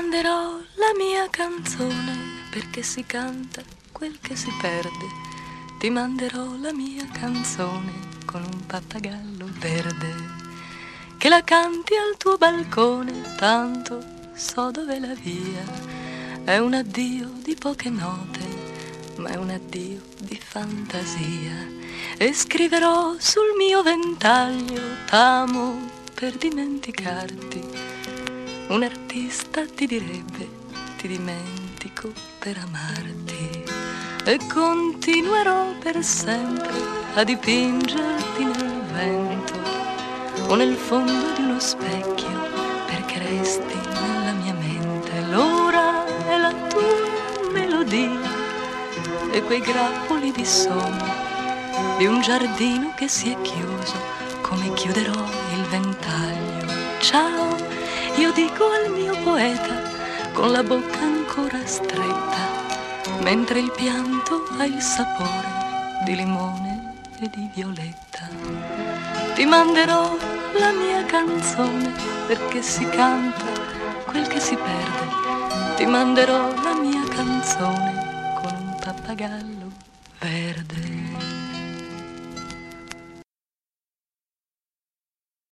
manderò la mia canzone, perché si canta quel che si perde. Ti manderò la mia canzone con un pappagallo verde, che la canti al tuo balcone, tanto so dov'è la via. È un addio di poche note, ma è un addio di fantasia. E scriverò sul mio ventaglio, t'amo per dimenticarti. Un artista ti direbbe, ti dimentico per amarti. E continuerò per sempre a dipingerti nel vento o nel fondo di uno specchio, perché resti nella mia mente. L'ora è la tua melodia e quei grappoli di sogno di un giardino che si è chiuso, come chiuderò il ventaglio. Ciao, io dico al mio poeta, con la bocca ancora stretta, mentre il pianto ha il sapore di limone e di violetta. Ti manderò la mia canzone, perché si canta quel che si perde. Ti manderò la mia canzone con un pappagallo verde.